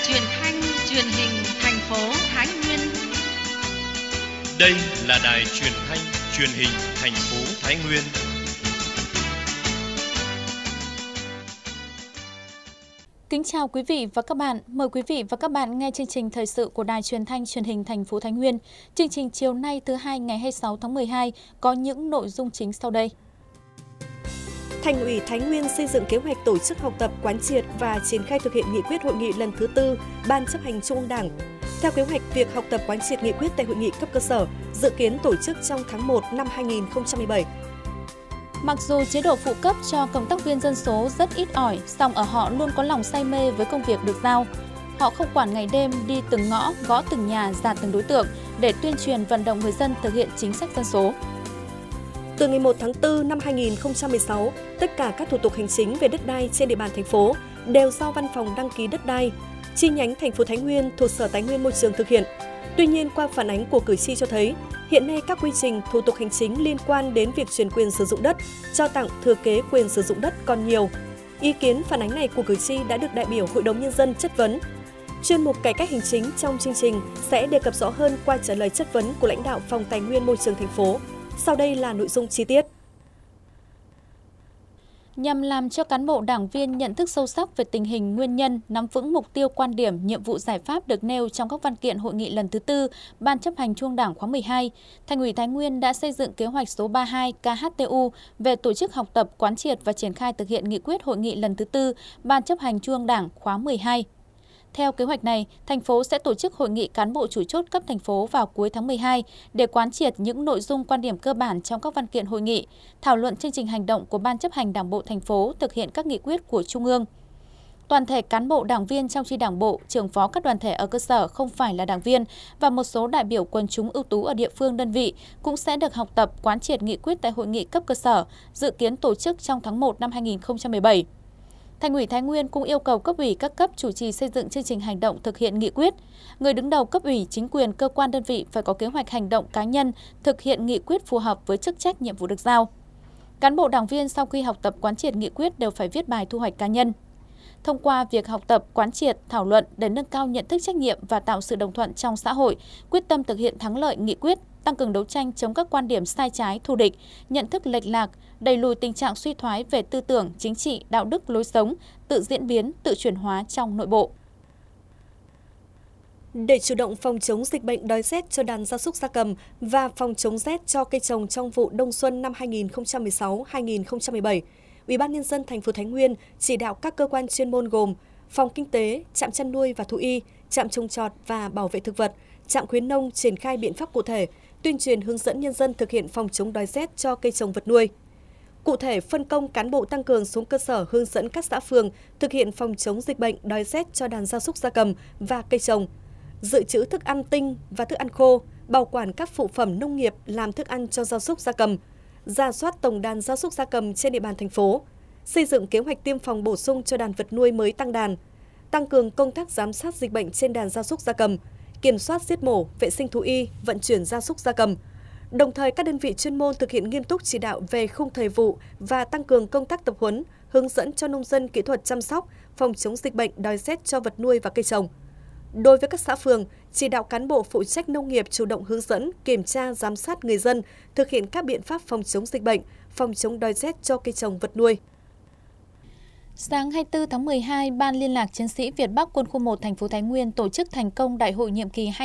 truyền thanh truyền hình thành phố Thái Nguyên. Đây là đài truyền thanh truyền hình thành phố Thái Nguyên. Kính chào quý vị và các bạn. Mời quý vị và các bạn nghe chương trình thời sự của đài truyền thanh truyền hình thành phố Thái Nguyên. Chương trình chiều nay thứ Hai ngày 26 tháng 12 có những nội dung chính sau đây. Thành ủy Thái Nguyên xây dựng kế hoạch tổ chức học tập, quán triệt và triển khai thực hiện nghị quyết hội nghị lần thứ 4 Ban chấp hành Trung ương Đảng. Theo kế hoạch, việc học tập quán triệt nghị quyết tại hội nghị cấp cơ sở dự kiến tổ chức trong tháng 1 năm 2017. Mặc dù chế độ phụ cấp cho cộng tác viên dân số rất ít ỏi, song ở họ luôn có lòng say mê với công việc được giao. Họ không quản ngày đêm đi từng ngõ, gõ từng nhà, ra từng đối tượng để tuyên truyền vận động người dân thực hiện chính sách dân số. Từ ngày 1 tháng 4 năm 2016, tất cả các thủ tục hành chính về đất đai trên địa bàn thành phố đều do Văn phòng đăng ký đất đai, chi nhánh thành phố Thái Nguyên thuộc Sở Tài nguyên Môi trường thực hiện. Tuy nhiên, qua phản ánh của cử tri cho thấy, hiện nay các quy trình, thủ tục hành chính liên quan đến việc chuyển quyền sử dụng đất, cho tặng, thừa kế quyền sử dụng đất còn nhiều. Ý kiến phản ánh này của cử tri đã được đại biểu Hội đồng Nhân dân chất vấn. Chuyên mục cải cách hành chính trong chương trình sẽ đề cập rõ hơn qua trả lời chất vấn của lãnh đạo Phòng Tài nguyên Môi trường thành phố. Sau đây là nội dung chi tiết. Nhằm làm cho cán bộ đảng viên nhận thức sâu sắc về tình hình, nguyên nhân, nắm vững mục tiêu, quan điểm, nhiệm vụ, giải pháp được nêu trong các văn kiện hội nghị lần thứ 4 Ban chấp hành Trung ương Đảng khóa 12, Thành ủy Thái Nguyên đã xây dựng kế hoạch số 32 KHTU về tổ chức học tập, quán triệt và triển khai thực hiện nghị quyết hội nghị lần thứ 4 Ban chấp hành Trung ương Đảng khóa 12. Theo kế hoạch này, thành phố sẽ tổ chức hội nghị cán bộ chủ chốt cấp thành phố vào cuối tháng 12 để quán triệt những nội dung quan điểm cơ bản trong các văn kiện hội nghị, thảo luận chương trình hành động của Ban chấp hành Đảng bộ thành phố thực hiện các nghị quyết của Trung ương. Toàn thể cán bộ đảng viên trong chi đảng bộ, trưởng phó các đoàn thể ở cơ sở không phải là đảng viên và một số đại biểu quần chúng ưu tú ở địa phương đơn vị cũng sẽ được học tập quán triệt nghị quyết tại hội nghị cấp cơ sở, dự kiến tổ chức trong tháng 1 năm 2017. Thành ủy Thái Nguyên cũng yêu cầu cấp ủy các cấp chủ trì xây dựng chương trình hành động thực hiện nghị quyết. Người đứng đầu cấp ủy, chính quyền, cơ quan đơn vị phải có kế hoạch hành động cá nhân thực hiện nghị quyết phù hợp với chức trách nhiệm vụ được giao. Cán bộ đảng viên sau khi học tập quán triệt nghị quyết đều phải viết bài thu hoạch cá nhân. Thông qua việc học tập, quán triệt, thảo luận để nâng cao nhận thức trách nhiệm và tạo sự đồng thuận trong xã hội, quyết tâm thực hiện thắng lợi nghị quyết, tăng cường đấu tranh chống các quan điểm sai trái, thù địch, nhận thức lệch lạc, đẩy lùi tình trạng suy thoái về tư tưởng, chính trị, đạo đức, lối sống, tự diễn biến, tự chuyển hóa trong nội bộ. Để chủ động phòng chống dịch bệnh đói rét cho đàn gia súc gia cầm và phòng chống rét cho cây trồng trong vụ đông xuân năm 2016-2017, Ủy ban Nhân dân thành phố Thái Nguyên chỉ đạo các cơ quan chuyên môn gồm Phòng Kinh tế, Trạm chăn nuôi và thú y, Trạm trồng trọt và bảo vệ thực vật, Trạm khuyến nông triển khai biện pháp cụ thể, tuyên truyền hướng dẫn nhân dân thực hiện phòng chống đói rét cho cây trồng vật nuôi. Cụ thể, phân công cán bộ tăng cường xuống cơ sở hướng dẫn các xã phường thực hiện phòng chống dịch bệnh đói rét cho đàn gia súc gia cầm và cây trồng, dự trữ thức ăn tinh và thức ăn khô, bảo quản các phụ phẩm nông nghiệp làm thức ăn cho gia súc gia cầm, rà soát tổng đàn gia súc gia cầm trên địa bàn thành phố, xây dựng kế hoạch tiêm phòng bổ sung cho đàn vật nuôi mới tăng đàn, tăng cường công tác giám sát dịch bệnh trên đàn gia súc gia cầm, kiểm soát giết mổ, vệ sinh thú y, vận chuyển gia súc gia cầm. Đồng thời, các đơn vị chuyên môn thực hiện nghiêm túc chỉ đạo về khung thời vụ và tăng cường công tác tập huấn, hướng dẫn cho nông dân kỹ thuật chăm sóc, phòng chống dịch bệnh đói rét cho vật nuôi và cây trồng. Đối với các xã phường, chỉ đạo cán bộ phụ trách nông nghiệp chủ động hướng dẫn, kiểm tra, giám sát người dân thực hiện các biện pháp phòng chống dịch bệnh, phòng chống đói rét cho cây trồng vật nuôi. Sáng 24 tháng 12, Ban Liên lạc Chiến sĩ Việt Bắc Quân khu 1 thành phố Thái Nguyên tổ chức thành công Đại hội nhiệm kỳ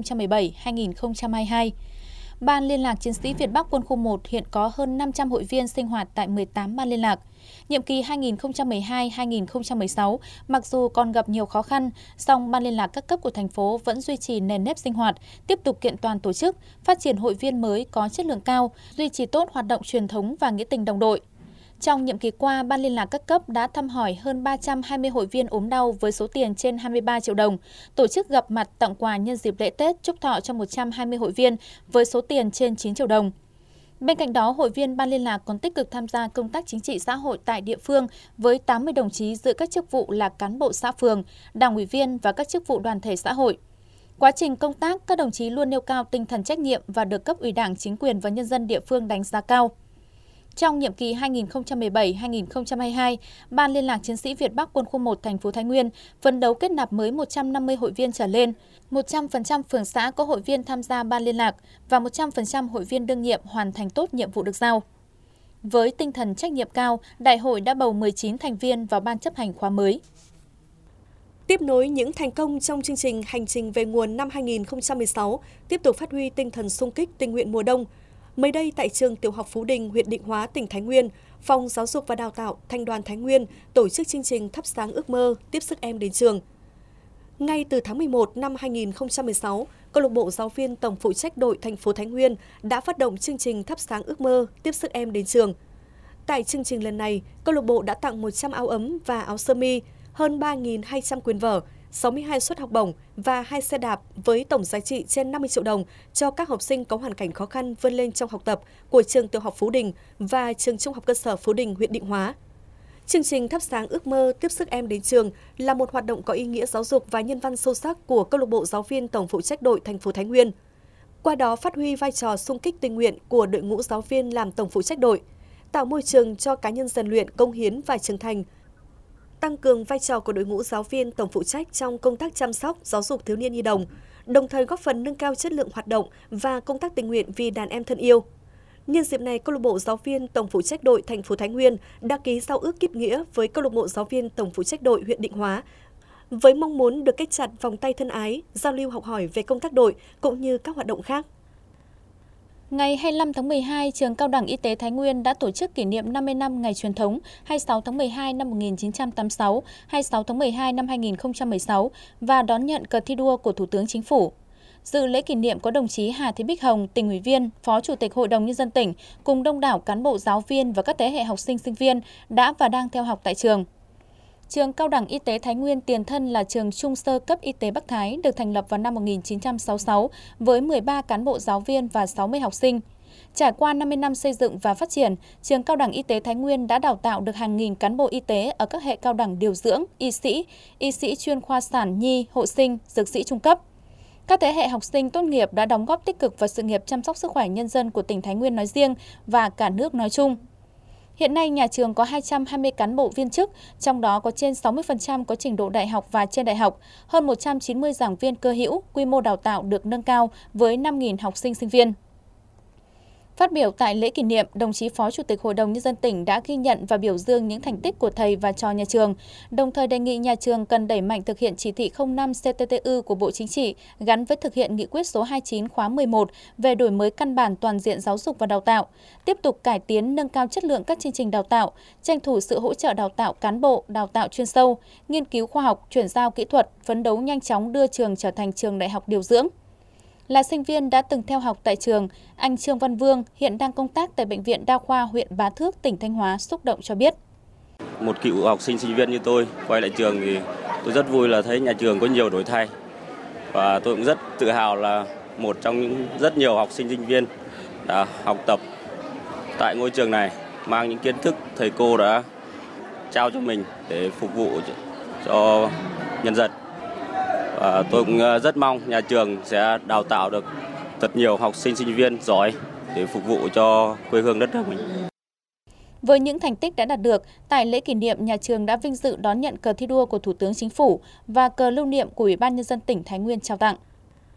2017-2022. Ban Liên lạc Chiến sĩ Việt Bắc Quân khu 1 hiện có hơn 500 hội viên sinh hoạt tại 18 ban liên lạc. Nhiệm kỳ 2012-2016, mặc dù còn gặp nhiều khó khăn, song Ban Liên lạc các cấp của thành phố vẫn duy trì nền nếp sinh hoạt, tiếp tục kiện toàn tổ chức, phát triển hội viên mới có chất lượng cao, duy trì tốt hoạt động truyền thống và nghĩa tình đồng đội. Trong nhiệm kỳ qua, Ban Liên lạc các cấp đã thăm hỏi hơn 320 hội viên ốm đau với số tiền trên 23 triệu đồng, tổ chức gặp mặt tặng quà nhân dịp lễ Tết chúc thọ cho 120 hội viên với số tiền trên 9 triệu đồng. Bên cạnh đó, hội viên Ban Liên lạc còn tích cực tham gia công tác chính trị xã hội tại địa phương với 80 đồng chí giữ các chức vụ là cán bộ xã phường, đảng ủy viên và các chức vụ đoàn thể xã hội. Quá trình công tác, các đồng chí luôn nêu cao tinh thần trách nhiệm và được cấp ủy Đảng, chính quyền và nhân dân địa phương đánh giá cao. Trong nhiệm kỳ 2017-2022, Ban Liên lạc Chiến sĩ Việt Bắc Quân khu 1 thành phố Thái Nguyên phấn đấu kết nạp mới 150 hội viên trở lên, 100% phường xã có hội viên tham gia ban liên lạc và 100% hội viên đương nhiệm hoàn thành tốt nhiệm vụ được giao. Với tinh thần trách nhiệm cao, Đại hội đã bầu 19 thành viên vào ban chấp hành khóa mới. Tiếp nối những thành công trong chương trình Hành trình về nguồn năm 2016, tiếp tục phát huy tinh thần xung kích tình nguyện mùa đông. Mới đây tại trường Tiểu học Phú Đình, huyện Định Hóa, tỉnh Thái Nguyên, Phòng Giáo dục và Đào tạo Thành đoàn Thái Nguyên tổ chức chương trình Thắp sáng ước mơ, tiếp sức em đến trường. Ngay từ tháng 11 năm 2016, Câu lạc bộ giáo viên tổng phụ trách đội thành phố Thái Nguyên đã phát động chương trình Thắp sáng ước mơ, tiếp sức em đến trường. Tại chương trình lần này, câu lạc bộ đã tặng 100 áo ấm và áo sơ mi, hơn 3.200 quyển vở, 62 suất học bổng và 2 xe đạp với tổng giá trị trên 50 triệu đồng cho các học sinh có hoàn cảnh khó khăn vươn lên trong học tập của trường Tiểu học Phú Đình và trường Trung học cơ sở Phú Đình, huyện Định Hóa. Chương trình Thắp sáng ước mơ, tiếp sức em đến trường là một hoạt động có ý nghĩa giáo dục và nhân văn sâu sắc của câu lạc bộ giáo viên tổng phụ trách đội thành phố Thái Nguyên. Qua đó phát huy vai trò xung kích tình nguyện của đội ngũ giáo viên làm tổng phụ trách đội, tạo môi trường cho cá nhân rèn luyện, cống hiến và trưởng thành, tăng cường vai trò của đội ngũ giáo viên tổng phụ trách trong công tác chăm sóc, giáo dục thiếu niên nhi đồng, đồng thời góp phần nâng cao chất lượng hoạt động và công tác tình nguyện vì đàn em thân yêu. Nhân dịp này, câu lạc bộ giáo viên tổng phụ trách đội thành phố Thái Nguyên đã ký giao ước kết nghĩa với câu lạc bộ giáo viên tổng phụ trách đội huyện Định Hóa, với mong muốn được kết chặt vòng tay thân ái, giao lưu học hỏi về công tác đội cũng như các hoạt động khác. Ngày 25 tháng 12, Trường Cao đẳng Y tế Thái Nguyên đã tổ chức kỷ niệm 50 năm ngày truyền thống 26 tháng 12 năm 1986, 26 tháng 12 năm 2016 và đón nhận cờ thi đua của Thủ tướng Chính phủ. Dự lễ kỷ niệm có đồng chí Hà Thị Bích Hồng, tỉnh ủy viên, Phó Chủ tịch Hội đồng Nhân dân tỉnh, cùng đông đảo cán bộ giáo viên và các thế hệ học sinh sinh viên đã và đang theo học tại trường. Trường Cao đẳng Y tế Thái Nguyên tiền thân là trường trung sơ cấp y tế Bắc Thái, được thành lập vào năm 1966 với 13 cán bộ giáo viên và 60 học sinh. Trải qua 50 năm xây dựng và phát triển, Trường Cao đẳng Y tế Thái Nguyên đã đào tạo được hàng nghìn cán bộ y tế ở các hệ cao đẳng điều dưỡng, y sĩ chuyên khoa sản nhi, hộ sinh, dược sĩ trung cấp. Các thế hệ học sinh tốt nghiệp đã đóng góp tích cực vào sự nghiệp chăm sóc sức khỏe nhân dân của tỉnh Thái Nguyên nói riêng và cả nước nói chung. Hiện nay, nhà trường có 220 cán bộ viên chức, trong đó có trên 60% có trình độ đại học và trên đại học, hơn 190 giảng viên cơ hữu, quy mô đào tạo được nâng cao với 5.000 học sinh sinh viên. Phát biểu tại lễ kỷ niệm, đồng chí Phó Chủ tịch Hội đồng Nhân dân tỉnh đã ghi nhận và biểu dương những thành tích của thầy và trò nhà trường, đồng thời đề nghị nhà trường cần đẩy mạnh thực hiện chỉ thị 05 CTTU của Bộ Chính trị gắn với thực hiện nghị quyết số 29 khóa 11 về đổi mới căn bản toàn diện giáo dục và đào tạo, tiếp tục cải tiến nâng cao chất lượng các chương trình đào tạo, tranh thủ sự hỗ trợ đào tạo cán bộ, đào tạo chuyên sâu, nghiên cứu khoa học, chuyển giao kỹ thuật, phấn đấu nhanh chóng đưa trường trở thành trường đại học điều dưỡng. Là sinh viên đã từng theo học tại trường, anh Trương Văn Vương hiện đang công tác tại Bệnh viện Đa khoa huyện Bá Thước, tỉnh Thanh Hóa xúc động cho biết. Một cựu học sinh sinh viên như tôi quay lại trường thì tôi rất vui là thấy nhà trường có nhiều đổi thay. Và tôi cũng rất tự hào là một trong những rất nhiều học sinh sinh viên đã học tập tại ngôi trường này, mang những kiến thức thầy cô đã trao cho mình để phục vụ cho nhân dân. Và tôi cũng rất mong nhà trường sẽ đào tạo được thật nhiều học sinh sinh viên giỏi để phục vụ cho quê hương đất nước mình. Với những thành tích đã đạt được, tại lễ kỷ niệm, nhà trường đã vinh dự đón nhận cờ thi đua của Thủ tướng Chính phủ và cờ lưu niệm của Ủy ban Nhân dân tỉnh Thái Nguyên trao tặng.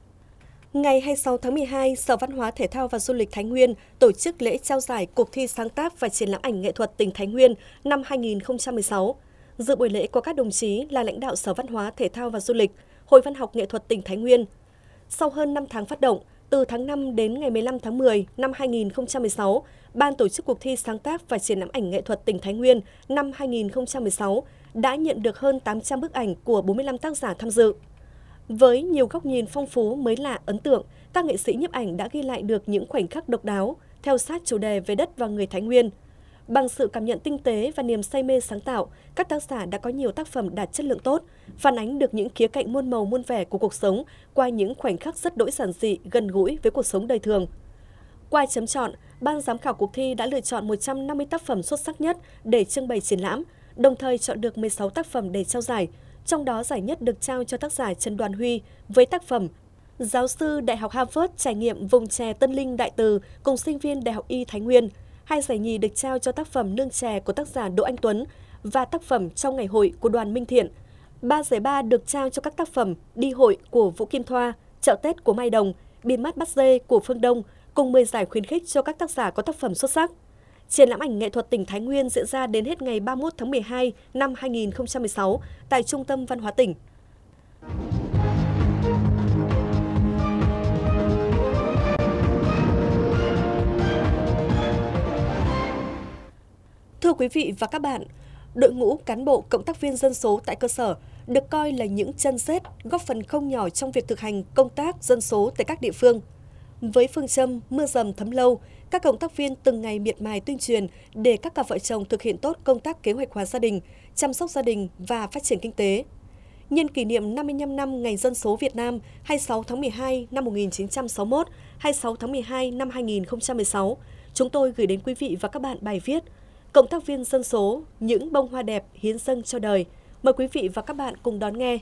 Ngày 26 tháng 12, Sở Văn hóa Thể thao và Du lịch Thái Nguyên tổ chức lễ trao giải cuộc thi sáng tác và triển lãm ảnh nghệ thuật tỉnh Thái Nguyên năm 2016. Dự buổi lễ có các đồng chí là lãnh đạo Sở Văn hóa Thể thao và Du lịch, Hội Văn học Nghệ thuật tỉnh Thái Nguyên. Sau hơn 5 tháng phát động, từ tháng 5 đến ngày 15 tháng 10 năm 2016, Ban tổ chức cuộc thi sáng tác và triển lãm ảnh nghệ thuật tỉnh Thái Nguyên năm 2016 đã nhận được hơn 800 bức ảnh của 45 tác giả tham dự. Với nhiều góc nhìn phong phú, mới lạ, ấn tượng, các nghệ sĩ nhiếp ảnh đã ghi lại được những khoảnh khắc độc đáo, theo sát chủ đề về đất và người Thái Nguyên. Bằng sự cảm nhận tinh tế và niềm say mê sáng tạo, các tác giả đã có nhiều tác phẩm đạt chất lượng tốt, phản ánh được những khía cạnh muôn màu muôn vẻ của cuộc sống qua những khoảnh khắc rất đỗi giản dị, gần gũi với cuộc sống đời thường. Qua chấm chọn, ban giám khảo cuộc thi đã lựa chọn 150 tác phẩm xuất sắc nhất để trưng bày triển lãm, đồng thời chọn được 16 tác phẩm để trao giải. Trong đó giải nhất được trao cho tác giả Trần Đoàn Huy với tác phẩm Giáo sư Đại học Harvard trải nghiệm vùng chè Tân Linh Đại Từ cùng sinh viên Đại học Y Thái Nguyên. 2 giải nhì được trao cho tác phẩm Nương chè của tác giả Đỗ Anh Tuấn và tác phẩm Trong ngày hội của Đoàn Minh Thiện. 3 giải ba được trao cho các tác phẩm Đi hội của Vũ Kim Thoa, Chợ Tết của Mai Đồng, Bịt mắt bắt dê của Phương Đông, cùng 10 giải khuyến khích cho các tác giả có tác phẩm xuất sắc. Triển lãm ảnh nghệ thuật tỉnh Thái Nguyên diễn ra đến hết ngày 31 tháng 12 năm 2016 tại Trung tâm Văn hóa tỉnh. Thưa quý vị và các bạn, đội ngũ cán bộ cộng tác viên dân số tại cơ sở được coi là những chân rết góp phần không nhỏ trong việc thực hành công tác dân số tại các địa phương. Với phương châm mưa dầm thấm lâu, các cộng tác viên từng ngày miệt mài tuyên truyền để các cặp vợ chồng thực hiện tốt công tác kế hoạch hóa gia đình, chăm sóc gia đình và phát triển kinh tế. Nhân kỷ niệm 55 năm Ngày Dân số Việt Nam 26 tháng 12 năm 1961, 26 tháng 12 năm 2016, chúng tôi gửi đến quý vị và các bạn bài viết Cộng tác viên dân số, những bông hoa đẹp hiến dâng cho đời. Mời quý vị và các bạn cùng đón nghe.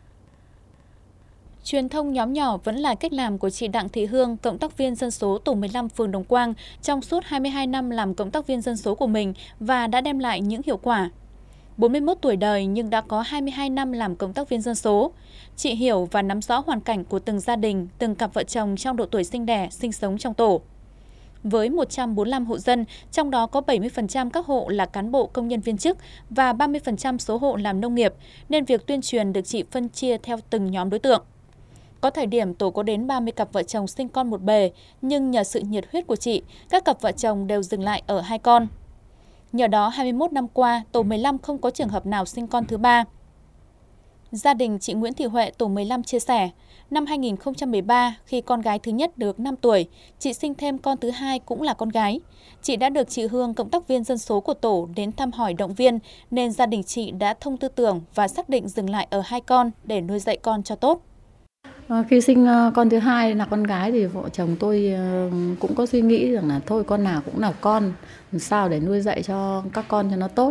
Truyền thông nhóm nhỏ vẫn là cách làm của chị Đặng Thị Hương, cộng tác viên dân số tổ 15 phường Đồng Quang trong suốt 22 năm làm cộng tác viên dân số của mình và đã đem lại những hiệu quả. 41 tuổi đời nhưng đã có 22 năm làm cộng tác viên dân số. Chị hiểu và nắm rõ hoàn cảnh của từng gia đình, từng cặp vợ chồng trong độ tuổi sinh đẻ, sinh sống trong tổ. Với 145 hộ dân, trong đó có 70% các hộ là cán bộ công nhân viên chức và 30% số hộ làm nông nghiệp, nên việc tuyên truyền được chị phân chia theo từng nhóm đối tượng. Có thời điểm tổ có đến 30 cặp vợ chồng sinh con một bề, nhưng nhờ sự nhiệt huyết của chị, các cặp vợ chồng đều dừng lại ở 2 con. Nhờ đó, 21 năm qua, tổ 15 không có trường hợp nào sinh con thứ 3. Gia đình chị Nguyễn Thị Huệ, tổ 15 chia sẻ, năm 2013, khi con gái thứ nhất được 5 tuổi, chị sinh thêm con thứ 2 cũng là con gái. Chị đã được chị Hương, cộng tác viên dân số của tổ, đến thăm hỏi động viên, nên gia đình chị đã thông tư tưởng và xác định dừng lại ở 2 con để nuôi dạy con cho tốt. Khi sinh con thứ 2 là con gái thì vợ chồng tôi cũng có suy nghĩ rằng là thôi con nào cũng là con, làm sao để nuôi dạy cho các con cho nó tốt.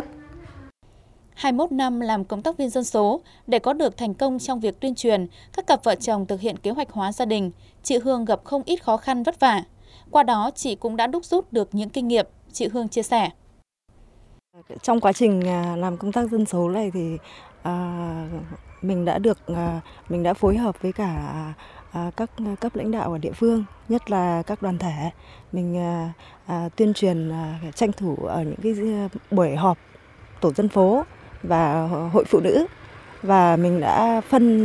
21 năm làm cộng tác viên dân số, để có được thành công trong việc tuyên truyền, các cặp vợ chồng thực hiện kế hoạch hóa gia đình, chị Hương gặp không ít khó khăn vất vả. Qua đó, chị cũng đã đúc rút được những kinh nghiệm, chị Hương chia sẻ. Trong quá trình làm công tác dân số này thì mình đã phối hợp với cả các cấp lãnh đạo ở địa phương, nhất là các đoàn thể. Mình tuyên truyền tranh thủ ở những cái buổi họp tổ dân phố và hội phụ nữ, và mình đã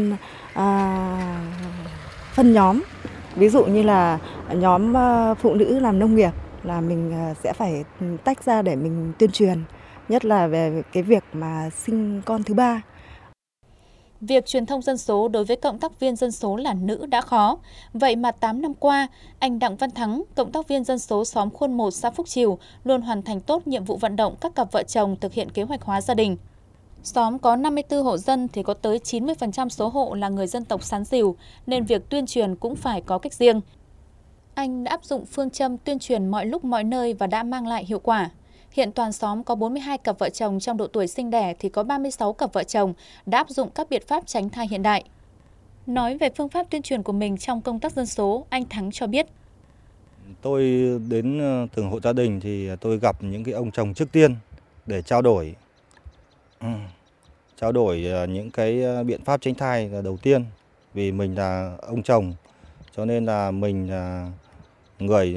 phân nhóm. Ví dụ như là nhóm phụ nữ làm nông nghiệp là mình sẽ phải tách ra để mình tuyên truyền, nhất là về cái việc mà sinh con thứ 3. Việc truyền thông dân số đối với cộng tác viên dân số là nữ đã khó. Vậy mà 8 năm qua, anh Đặng Văn Thắng, cộng tác viên dân số xóm Khuôn 1 xã Phúc Chiều, luôn hoàn thành tốt nhiệm vụ vận động các cặp vợ chồng thực hiện kế hoạch hóa gia đình. Xóm có 54 hộ dân thì có tới 90% số hộ là người dân tộc Sán Dìu, nên việc tuyên truyền cũng phải có cách riêng. Anh đã áp dụng phương châm tuyên truyền mọi lúc mọi nơi và đã mang lại hiệu quả. Hiện toàn xóm có 42 cặp vợ chồng trong độ tuổi sinh đẻ thì có 36 cặp vợ chồng đã áp dụng các biện pháp tránh thai hiện đại. Nói về phương pháp tuyên truyền của mình trong công tác dân số, anh Thắng cho biết. Tôi đến từng hộ gia đình thì tôi gặp những cái ông chồng trước tiên để trao đổi những cái biện pháp tránh thai là đầu tiên. Vì mình là ông chồng cho nên là mình là người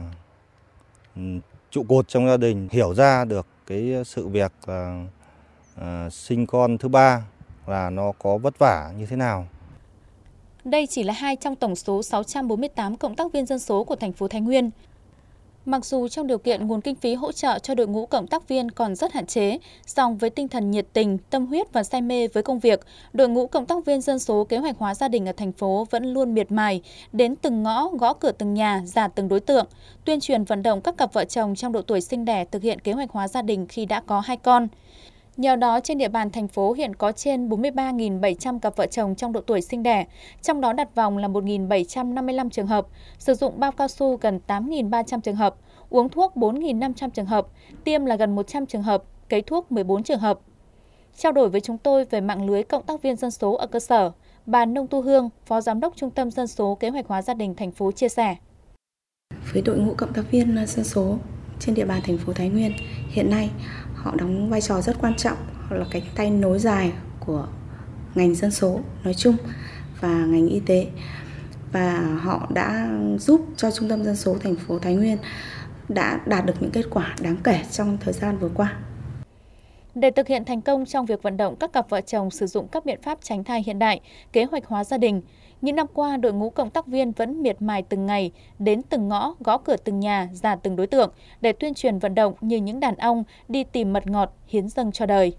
trụ cột trong gia đình, hiểu ra được cái sự việc sinh con thứ 3 là nó có vất vả như thế nào. Đây chỉ là 2 trong tổng số 648 cộng tác viên dân số của thành phố Thái Nguyên. Mặc dù trong điều kiện nguồn kinh phí hỗ trợ cho đội ngũ cộng tác viên còn rất hạn chế, song với tinh thần nhiệt tình, tâm huyết và say mê với công việc, đội ngũ cộng tác viên dân số kế hoạch hóa gia đình ở thành phố vẫn luôn miệt mài, đến từng ngõ, gõ cửa từng nhà, rà từng đối tượng, tuyên truyền vận động các cặp vợ chồng trong độ tuổi sinh đẻ thực hiện kế hoạch hóa gia đình khi đã có 2 con. Nhờ đó, trên địa bàn thành phố hiện có trên 43.700 cặp vợ chồng trong độ tuổi sinh đẻ, trong đó đặt vòng là 1.755 trường hợp, sử dụng bao cao su gần 8.300 trường hợp, uống thuốc 4.500 trường hợp, tiêm là gần 100 trường hợp, cấy thuốc 14 trường hợp. Trao đổi với chúng tôi về mạng lưới cộng tác viên dân số ở cơ sở, bà Nông Tu Hương, Phó Giám đốc Trung tâm Dân số Kế hoạch hóa gia đình thành phố chia sẻ. Với đội ngũ cộng tác viên dân số trên địa bàn thành phố Thái Nguyên hiện nay họ đóng vai trò rất quan trọng, họ là cánh tay nối dài của ngành dân số nói chung và ngành y tế, và họ đã giúp cho Trung tâm Dân số thành phố Thái Nguyên đã đạt được những kết quả đáng kể trong thời gian vừa qua. Để thực hiện thành công trong việc vận động các cặp vợ chồng sử dụng các biện pháp tránh thai hiện đại, kế hoạch hóa gia đình, những năm qua đội ngũ cộng tác viên vẫn miệt mài từng ngày, đến từng ngõ, gõ cửa từng nhà, ra từng đối tượng để tuyên truyền vận động như những đàn ong đi tìm mật ngọt hiến dâng cho đời.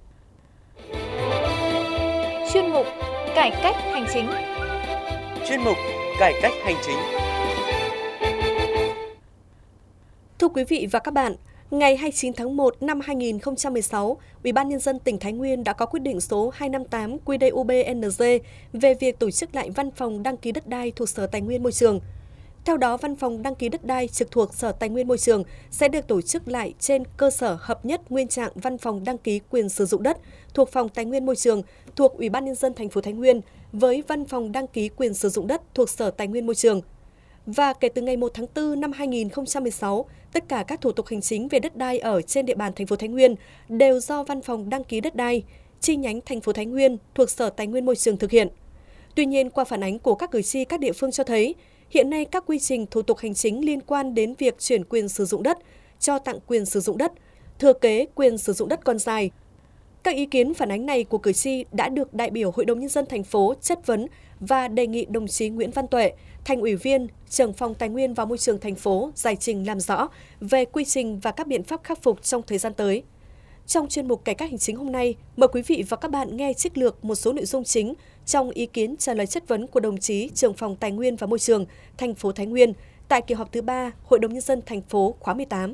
Chuyên mục Cải cách hành chính. Chuyên mục Cải cách hành chính. Thưa quý vị và các bạn, ngày 29 tháng 1 năm 2016, Ủy ban Nhân dân tỉnh Thái Nguyên đã có quyết định số 258 QĐ-UB-NG về việc tổ chức lại văn phòng đăng ký đất đai thuộc Sở Tài nguyên Môi trường. Theo đó, văn phòng đăng ký đất đai trực thuộc Sở Tài nguyên Môi trường sẽ được tổ chức lại trên cơ sở hợp nhất nguyên trạng văn phòng đăng ký quyền sử dụng đất thuộc Phòng Tài nguyên Môi trường thuộc Ủy ban Nhân dân thành phố Thái Nguyên với văn phòng đăng ký quyền sử dụng đất thuộc Sở Tài nguyên Môi trường. Và kể từ ngày 1 tháng 4 năm 2016, tất cả các thủ tục hành chính về đất đai ở trên địa bàn thành phố Thái Nguyên đều do Văn phòng đăng ký đất đai, chi nhánh thành phố Thái Nguyên thuộc Sở Tài nguyên Môi trường thực hiện. Tuy nhiên, qua phản ánh của các cử tri các địa phương cho thấy, hiện nay các quy trình thủ tục hành chính liên quan đến việc chuyển quyền sử dụng đất, cho tặng quyền sử dụng đất, thừa kế quyền sử dụng đất còn dài. Các ý kiến phản ánh này của cử tri đã được đại biểu Hội đồng Nhân dân thành phố chất vấn và đề nghị đồng chí Nguyễn Văn Tuệ, Thành ủy viên, trưởng phòng Tài nguyên và Môi trường thành phố giải trình làm rõ về quy trình và các biện pháp khắc phục trong thời gian tới. Trong chuyên mục Cải cách hành chính hôm nay, mời quý vị và các bạn nghe trích lược một số nội dung chính trong ý kiến trả lời chất vấn của đồng chí trưởng phòng Tài nguyên và Môi trường thành phố Thái Nguyên tại kỳ họp thứ 3 Hội đồng Nhân dân thành phố khóa 18.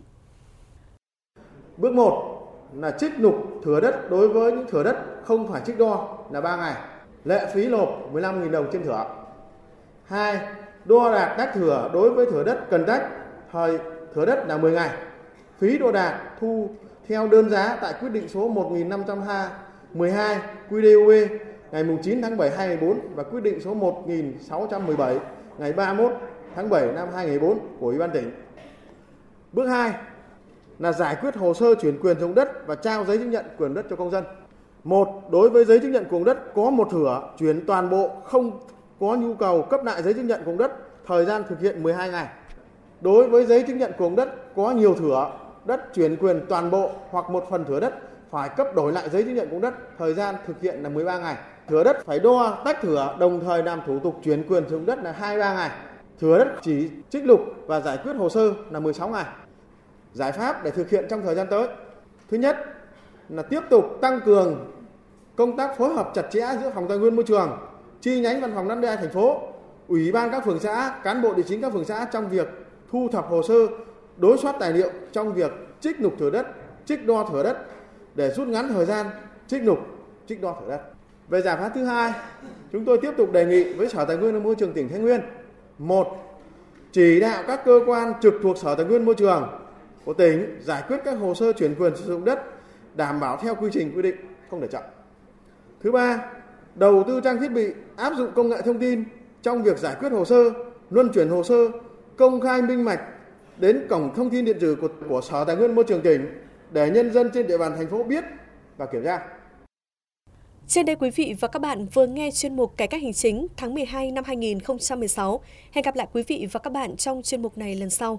Bước 1 là trích nục thửa đất đối với những thửa đất không phải trích đo là 3 ngày. Lệ phí nộp 15.000 đồng trên thửa. 2. Đo đạc tách thửa đối với thửa đất cần tách, thời thửa đất là 10 ngày. Phí đo đạc thu theo đơn giá tại quyết định số 1512 QĐ-UB ngày 9 tháng 7 2014 và quyết định số 1617 ngày 31 tháng 7 năm 2014 của Ủy ban tỉnh. Bước 2 là giải quyết hồ sơ chuyển quyền sử dụng đất và trao giấy chứng nhận quyền đất cho công dân. 1. Đối với giấy chứng nhận quyền đất có một thửa chuyển toàn bộ không có nhu cầu cấp lại giấy chứng nhận quyền đất, thời gian thực hiện 12 ngày. Đối với giấy chứng nhận quyền đất có nhiều thửa đất chuyển quyền toàn bộ hoặc một phần thửa đất phải cấp đổi lại giấy chứng nhận quyền đất, thời gian thực hiện là 13 ngày. Thửa đất phải đo tách thửa đồng thời làm thủ tục chuyển quyền sử dụng đất là 23 ngày. Thửa đất chỉ trích lục và giải quyết hồ sơ là 16 ngày. Giải pháp để thực hiện trong thời gian tới. Thứ nhất là tiếp tục tăng cường công tác phối hợp chặt chẽ giữa Phòng Tài nguyên Môi trường, chi nhánh Văn phòng đất đai thành phố, Ủy ban các phường xã, cán bộ địa chính các phường xã trong việc thu thập hồ sơ, đối soát tài liệu trong việc trích nục thửa đất, trích đo thửa đất để rút ngắn thời gian trích nục, trích đo thửa đất. Về giải pháp thứ hai, chúng tôi tiếp tục đề nghị với Sở Tài nguyên và Môi trường tỉnh Thái Nguyên: 1. Chỉ đạo các cơ quan trực thuộc Sở Tài nguyên Môi trường của tỉnh giải quyết các hồ sơ chuyển quyền sử dụng đất đảm bảo theo quy trình quy định, không để chậm. Thứ ba, đầu tư trang thiết bị áp dụng công nghệ thông tin trong việc giải quyết hồ sơ, luân chuyển hồ sơ, công khai minh bạch đến cổng thông tin điện tử của Sở Tài nguyên Môi trường tỉnh để nhân dân trên địa bàn thành phố biết và kiểm tra. Trên đây quý vị và các bạn vừa nghe chuyên mục Cải cách hành chính tháng 12 năm 2016. Hẹn gặp lại quý vị và các bạn trong chuyên mục này lần sau.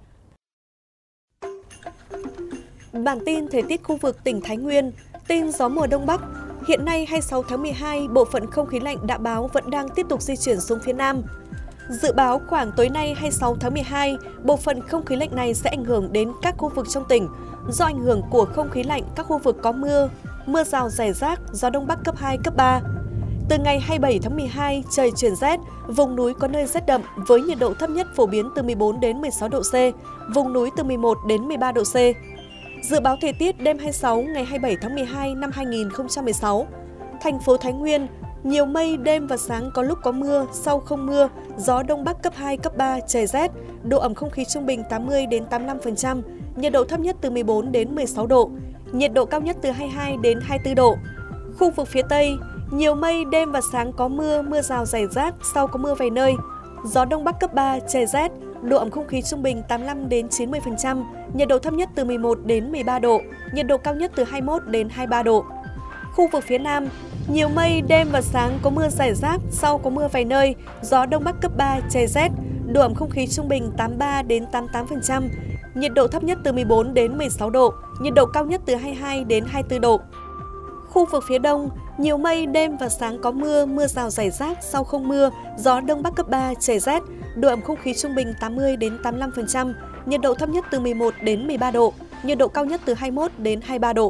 Bản tin thời tiết khu vực tỉnh Thái Nguyên, tin gió mùa Đông Bắc. Hiện nay 26 tháng 12, bộ phận không khí lạnh đã báo vẫn đang tiếp tục di chuyển xuống phía Nam. Dự báo khoảng tối nay 26 tháng 12, bộ phận không khí lạnh này sẽ ảnh hưởng đến các khu vực trong tỉnh. Do ảnh hưởng của không khí lạnh, các khu vực có mưa rào rải rác, gió Đông Bắc cấp 2, cấp 3. Từ ngày 27 tháng 12, trời chuyển rét, vùng núi có nơi rét đậm với nhiệt độ thấp nhất phổ biến từ 14 đến 16 độ C, vùng núi từ 11 đến 13 độ C. Dự báo thời tiết đêm 26 ngày 27 tháng 12 năm 2016. Thành phố Thái Nguyên, nhiều mây, đêm và sáng có lúc có mưa, sau không mưa, gió Đông Bắc cấp 2, cấp 3, trời rét, độ ẩm không khí trung bình 80 đến 85%, nhiệt độ thấp nhất từ 14 đến 16 độ, nhiệt độ cao nhất từ 22 đến 24 độ. Khu vực phía Tây, nhiều mây, đêm và sáng có mưa, mưa rào rải rác, sau có mưa vài nơi. Gió Đông Bắc cấp 3, trời rét, độ ẩm không khí trung bình 85 đến 90%, nhiệt độ thấp nhất từ 11 đến 13 độ, nhiệt độ cao nhất từ 21 đến 23 độ. Khu vực phía Nam, nhiều mây, đêm và sáng có mưa rải rác, sau có mưa vài nơi, gió Đông Bắc cấp 3, trời rét, độ ẩm không khí trung bình 83 đến 88%, nhiệt độ thấp nhất từ 14 đến 16 độ, nhiệt độ cao nhất từ 22 đến 24 độ. Khu vực phía Đông, nhiều mây, đêm và sáng có mưa, mưa rào rải rác, sau không mưa, gió Đông Bắc cấp 3, trời rét, độ ẩm không khí trung bình 80 đến 85%, nhiệt độ thấp nhất từ 11 đến 13 độ, nhiệt độ cao nhất từ 21 đến 23 độ.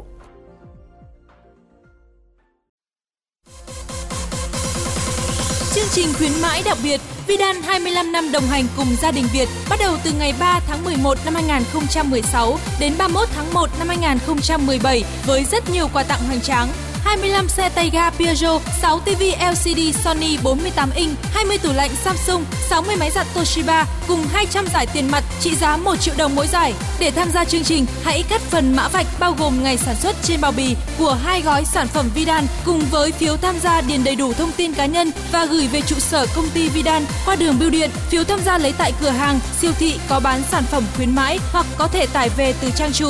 Chương trình khuyến mãi đặc biệt Vidal 25 năm đồng hành cùng gia đình Việt bắt đầu từ ngày 3 tháng 11 năm 2016 đến 31 tháng 1 năm 2017 với rất nhiều quà tặng hoành tráng. 25 xe tay ga Peugeot, 6 TV LCD Sony 48 inch, 20 tủ lạnh Samsung, 60 máy giặt Toshiba cùng 200 giải tiền mặt trị giá 1 triệu đồng mỗi giải. Để tham gia chương trình, hãy cắt phần mã vạch bao gồm ngày sản xuất trên bao bì của 2 gói sản phẩm Vidal cùng với phiếu tham gia điền đầy đủ thông tin cá nhân và gửi về trụ sở công ty Vidal qua đường bưu điện. Phiếu tham gia lấy tại cửa hàng, siêu thị có bán sản phẩm khuyến mãi hoặc có thể tải về từ trang chủ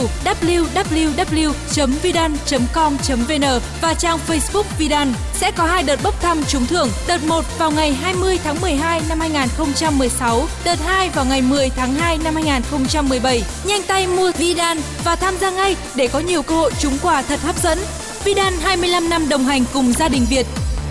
www.vidal.com.vn và trang Facebook Vidal. Sẽ có 2 đợt bốc thăm trúng thưởng, đợt 1 vào ngày 20 tháng 12 năm 2016, đợt 2 vào ngày 10 tháng 2 năm 2017. Nhanh tay mua Vidal và tham gia ngay để có nhiều cơ hội trúng quà thật hấp dẫn. Vidal 25 năm đồng hành cùng gia đình Việt.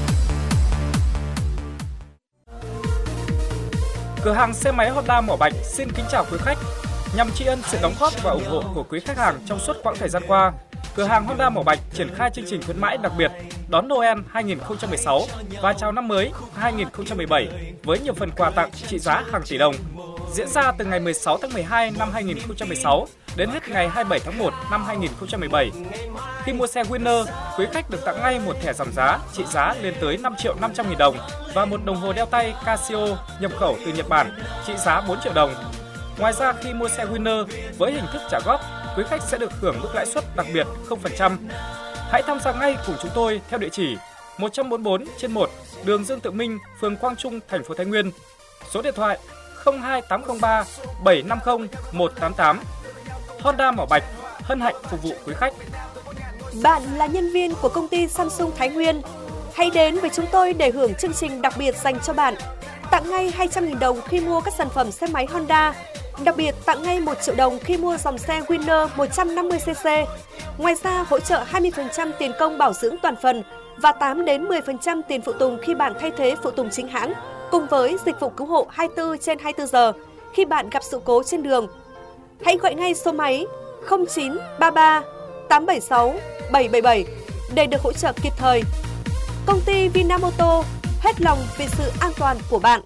Cửa hàng xe máy Honda Mỏ Bạch xin kính chào quý khách. Nhằm tri ân sự đóng góp và ủng hộ của quý khách hàng trong suốt quãng thời gian qua, cửa hàng Honda Mỏ Bạch triển khai chương trình khuyến mãi đặc biệt đón Noel 2016 và chào năm mới 2017 với nhiều phần quà tặng trị giá hàng tỷ đồng. Diễn ra từ ngày 16 tháng 12 năm 2016 đến hết ngày 27 tháng 1 năm 2017. Khi mua xe Winner, quý khách được tặng ngay một thẻ giảm giá trị giá lên tới 5.500.000 đồng và một đồng hồ đeo tay Casio nhập khẩu từ Nhật Bản trị giá 4 triệu đồng. Ngoài ra, khi mua xe Winner với hình thức trả góp, quý khách sẽ được hưởng mức lãi suất đặc biệt 0%. Hãy tham gia ngay cùng chúng tôi theo địa chỉ 144/1, đường Dương Tự Minh, phường Quang Trung, thành phố Thái Nguyên. Số điện thoại 02803 750 188. Honda Mỏ Bạch hân hạnh phục vụ quý khách. Bạn là nhân viên của công ty Samsung Thái Nguyên, hãy đến với chúng tôi để hưởng chương trình đặc biệt dành cho bạn. Tặng ngay 200.000 đồng khi mua các sản phẩm xe máy Honda. Đặc biệt tặng ngay 1 triệu đồng khi mua dòng xe Winner 150cc. Ngoài ra hỗ trợ 20% tiền công bảo dưỡng toàn phần và 8 đến 10% tiền phụ tùng khi bạn thay thế phụ tùng chính hãng, cùng với dịch vụ cứu hộ 24/24 giờ khi bạn gặp sự cố trên đường. Hãy gọi ngay số máy 0933 876 777 để được hỗ trợ kịp thời. Công ty Vinamoto hết lòng vì sự an toàn của bạn.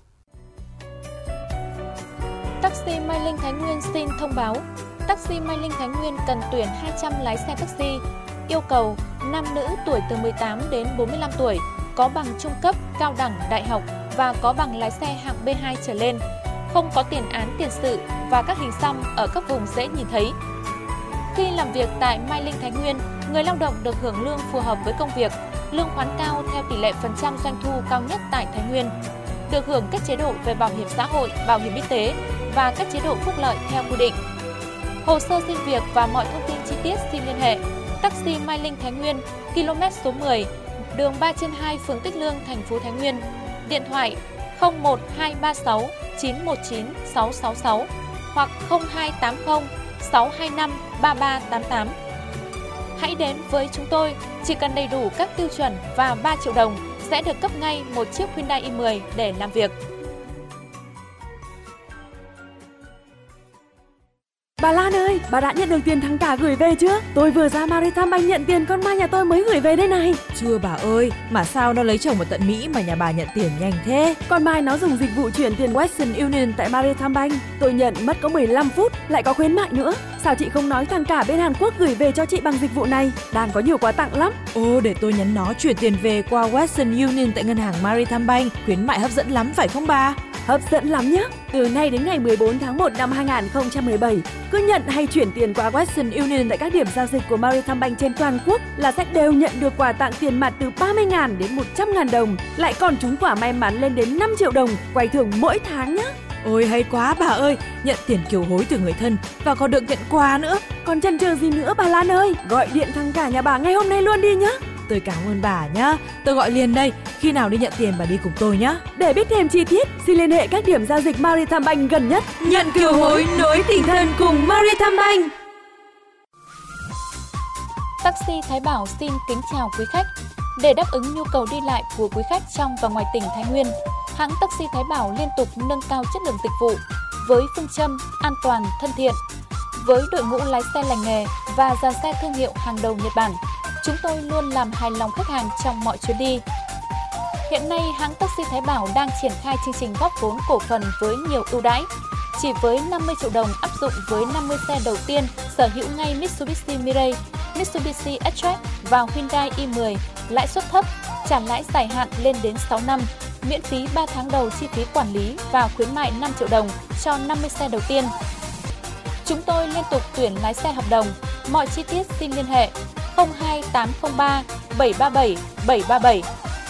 Taxi Mai Linh Thái Nguyên xin thông báo. Taxi Mai Linh Thái Nguyên cần tuyển 200 lái xe taxi. Yêu cầu nam nữ tuổi từ 18 đến 45 tuổi, có bằng trung cấp, cao đẳng, đại học và có bằng lái xe hạng B2 trở lên, không có tiền án tiền sự và các hình xăm ở các vùng dễ nhìn thấy. Khi làm việc tại Mai Linh Thái Nguyên, người lao động được hưởng lương phù hợp với công việc, lương khoán cao theo tỷ lệ phần trăm doanh thu cao nhất tại Thái Nguyên, được hưởng các chế độ về bảo hiểm xã hội, bảo hiểm y tế và các chế độ phúc lợi theo quy định. Hồ sơ xin việc và mọi thông tin chi tiết xin liên hệ Taxi Mai Linh Thái Nguyên, km số 10, đường 3/2, phường Tích Lương, thành phố Thái Nguyên. Điện thoại 01236 919 666 hoặc 0280 625 3388. Hãy đến với chúng tôi, chỉ cần đầy đủ các tiêu chuẩn và 3 triệu đồng sẽ được cấp ngay một chiếc Hyundai i10 để làm việc. Bà Lan ơi, bà đã nhận được tiền thắng cả gửi về chưa? Tôi vừa ra Maritime Bank nhận tiền con Mai nhà tôi mới gửi về đây này. Chưa bà ơi, mà sao nó lấy chồng ở tận Mỹ mà nhà bà nhận tiền nhanh thế? Con Mai nó dùng dịch vụ chuyển tiền Western Union tại Maritime Bank. Tôi nhận mất có 15 phút, lại có khuyến mại nữa. Sao chị không nói thằng cả bên Hàn Quốc gửi về cho chị bằng dịch vụ này? Đang có nhiều quà tặng lắm. Ồ, để tôi nhắn nó chuyển tiền về qua Western Union tại ngân hàng Maritime Bank. Khuyến mại hấp dẫn lắm phải không bà? Hấp dẫn lắm nhá. Từ nay đến ngày 14 tháng 1 năm 2017, cứ nhận hay chuyển tiền qua Western Union tại các điểm giao dịch của Maritime Bank trên toàn quốc là sẽ đều nhận được quà tặng tiền mặt từ 30.000 đến 100.000 đồng, lại còn trúng quả may mắn lên đến 5 triệu đồng, quay thưởng mỗi tháng nhé. Ôi hay quá bà ơi, nhận tiền kiều hối từ người thân và còn được nhận quà nữa. Còn chần chờ gì nữa bà Lan ơi, gọi điện thằng cả nhà bà ngay hôm nay luôn đi nhá. Tôi cảm ơn bà nhá, tôi gọi liền đây, khi nào đi nhận tiền bà đi cùng tôi nhá. Để biết thêm chi tiết, xin liên hệ các điểm giao dịch Maritime Bank gần nhất. Nhận kiều hối, nối tình thân cùng Maritime Bank. Taxi Thái Bảo xin kính chào quý khách. Để đáp ứng nhu cầu đi lại của quý khách trong và ngoài tỉnh Thái Nguyên, hãng Taxi Thái Bảo liên tục nâng cao chất lượng dịch vụ với phương châm an toàn, thân thiện. Với đội ngũ lái xe lành nghề và dàn xe thương hiệu hàng đầu Nhật Bản, chúng tôi luôn làm hài lòng khách hàng trong mọi chuyến đi. Hiện nay, hãng Taxi Thái Bảo đang triển khai chương trình góp vốn cổ phần với nhiều ưu đãi. Chỉ với 50 triệu đồng áp dụng với 50 xe đầu tiên sở hữu ngay Mitsubishi Mirage, Mitsubishi X-Track và Hyundai i10, lãi suất thấp, trả lãi dài hạn lên đến 6 năm, miễn phí 3 tháng đầu chi phí quản lý và khuyến mại 5 triệu đồng cho 50 xe đầu tiên. Chúng tôi liên tục tuyển lái xe hợp đồng. Mọi chi tiết xin liên hệ 02803 737 737.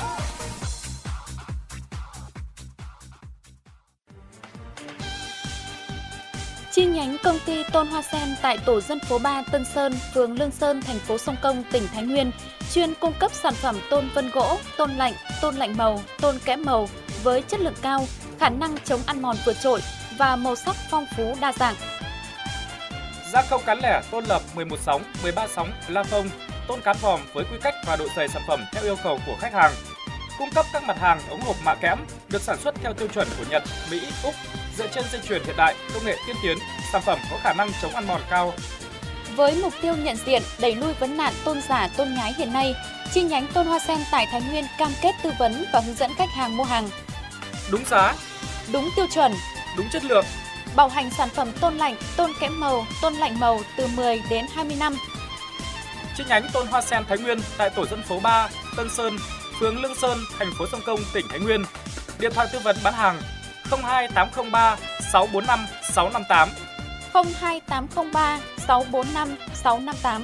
Chi nhánh công ty Tôn Hoa Sen tại tổ dân phố 3 Tân Sơn, phường Lương Sơn, thành phố Sông Công, tỉnh Thái Nguyên chuyên cung cấp sản phẩm tôn vân gỗ, tôn lạnh màu, tôn kẽm màu với chất lượng cao, khả năng chống ăn mòn vượt trội và màu sắc phong phú đa dạng. Gia công cán lẻ tôn lập 11 sóng, 13 sóng, la phông, tôn cán vòm với quy cách và độ dày sản phẩm theo yêu cầu của khách hàng. Cung cấp các mặt hàng ống hộp mạ kẽm được sản xuất theo tiêu chuẩn của Nhật, Mỹ, Úc, dựa trên dây chuyền hiện đại, công nghệ tiên tiến, sản phẩm có khả năng chống ăn mòn cao. Với mục tiêu nhận diện, đẩy lui vấn nạn tôn giả, tôn nhái hiện nay, chi nhánh Tôn Hoa Sen tại Thái Nguyên cam kết tư vấn và hướng dẫn khách hàng mua hàng đúng giá, đúng tiêu chuẩn, đúng chất lượng, bảo hành sản phẩm tôn lạnh, tôn kẽm màu, tôn lạnh màu từ 10 đến 20 năm. Chi nhánh Tôn Hoa Sen Thái Nguyên tại tổ dân phố 3, Tân Sơn, phường Lương Sơn, thành phố Sông Công, tỉnh Thái Nguyên. Điện thoại tư vấn bán hàng 02803 645 658. 02803 645 658.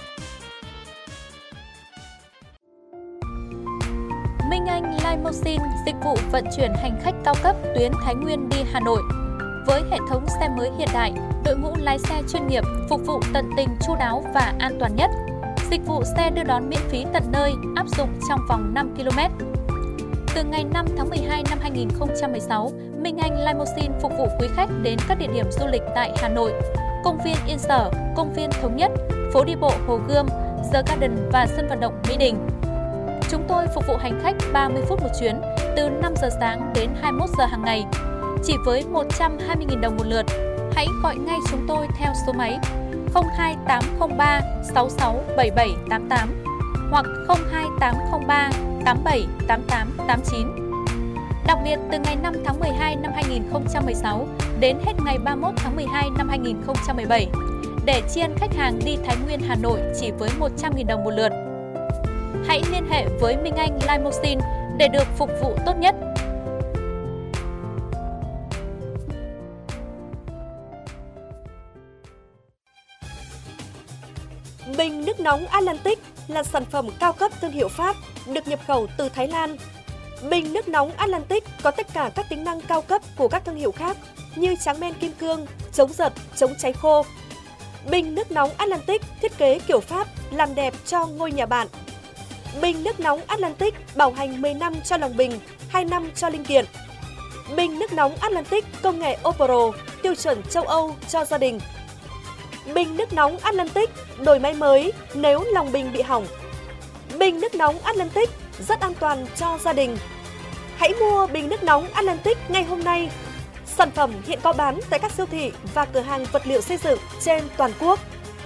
Minh Anh Limousine, dịch vụ vận chuyển hành khách cao cấp tuyến Thái Nguyên đi Hà Nội. Với hệ thống xe mới hiện đại, đội ngũ lái xe chuyên nghiệp, phục vụ tận tình, chu đáo và an toàn nhất. Dịch vụ xe đưa đón miễn phí tận nơi, áp dụng trong vòng 5 km. Từ ngày 5 tháng 12 năm 2016, Minh Anh Limousine phục vụ quý khách đến các địa điểm du lịch tại Hà Nội, công viên Yên Sở, công viên Thống Nhất, phố đi bộ Hồ Gươm, The Garden và sân vận động Mỹ Đình. Chúng tôi phục vụ hành khách 30 phút một chuyến, từ 5 giờ sáng đến 21 giờ hàng ngày, chỉ với 120.000 đồng một lượt. Hãy gọi ngay chúng tôi theo số máy 02803 667788 hoặc 02803 878889. Đặc biệt, từ ngày 5 tháng 12 năm 2016 đến hết ngày 31 tháng 12 năm 2017, để tri ân khách hàng đi Thái Nguyên, Hà Nội chỉ với 100.000 đồng một lượt. Hãy liên hệ với Minh Anh Limousine để được phục vụ tốt nhất. Bình nước nóng Atlantic là sản phẩm cao cấp thương hiệu Pháp, được nhập khẩu từ Thái Lan. Bình nước nóng Atlantic có tất cả các tính năng cao cấp của các thương hiệu khác như tráng men kim cương, chống giật, chống cháy khô. Bình nước nóng Atlantic thiết kế kiểu Pháp làm đẹp cho ngôi nhà bạn. Bình nước nóng Atlantic bảo hành 10 năm cho lòng bình, 2 năm cho linh kiện. Bình nước nóng Atlantic công nghệ Opro, tiêu chuẩn châu Âu cho gia đình. Bình nước nóng Atlantic đổi máy mới nếu lòng bình bị hỏng. Bình nước nóng Atlantic rất an toàn cho gia đình. Hãy mua bình nước nóng Atlantic ngay hôm nay. Sản phẩm hiện có bán tại các siêu thị và cửa hàng vật liệu xây dựng trên toàn quốc.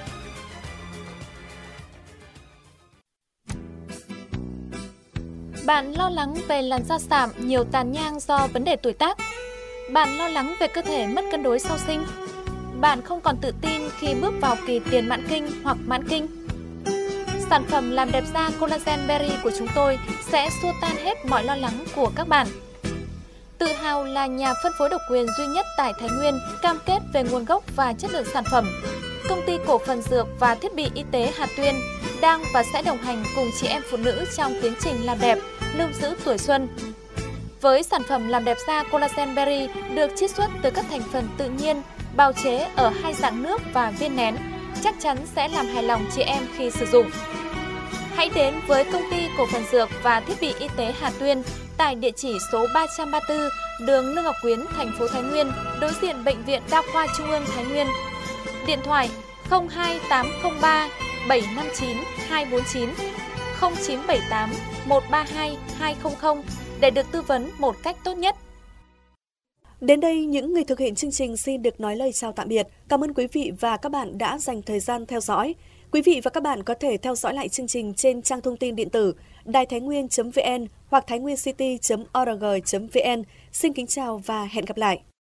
Bạn lo lắng về làn da sạm, nhiều tàn nhang do vấn đề tuổi tác. Bạn lo lắng về cơ thể mất cân đối sau sinh. Bạn không còn tự tin khi bước vào kỳ tiền mãn kinh hoặc mãn kinh. Sản phẩm làm đẹp da Collagen Berry của chúng tôi sẽ xua tan hết mọi lo lắng của các bạn. Tự hào là nhà phân phối độc quyền duy nhất tại Thái Nguyên, cam kết về nguồn gốc và chất lượng sản phẩm. Công ty cổ phần dược và thiết bị y tế Hà Tuyên đang và sẽ đồng hành cùng chị em phụ nữ trong tiến trình làm đẹp, lưu giữ tuổi xuân. Với sản phẩm làm đẹp da Collagen Berry được chiết xuất từ các thành phần tự nhiên, bào chế ở hai dạng nước và viên nén, chắc chắn sẽ làm hài lòng chị em khi sử dụng. Hãy đến với Công ty Cổ phần Dược và Thiết bị Y tế Hà Tuyên tại địa chỉ số 334 đường Lương Ngọc Quyến, thành phố Thái Nguyên, đối diện Bệnh viện Đa khoa Trung ương Thái Nguyên. Điện thoại 02803 759 249 0978 132 200 để được tư vấn một cách tốt nhất. Đến đây, những người thực hiện chương trình xin được nói lời chào tạm biệt. Cảm ơn quý vị và các bạn đã dành thời gian theo dõi. Quý vị và các bạn có thể theo dõi lại chương trình trên trang thông tin điện tử đài-thái-nguyên.vn hoặc thainguiencity.org.vn. Xin kính chào và hẹn gặp lại!